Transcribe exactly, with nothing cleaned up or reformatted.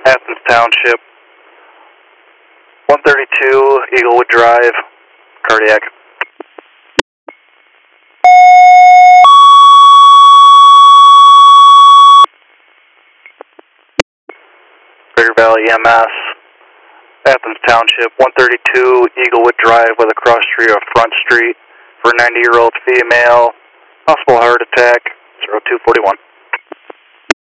Athens Township, one thirty-two Eaglewood Drive, cardiac. Greater Valley E M S, Athens Township, one thirty-two Eaglewood Drive with a cross street of Front Street for a ninety-year-old female, possible heart attack, zero two forty-one.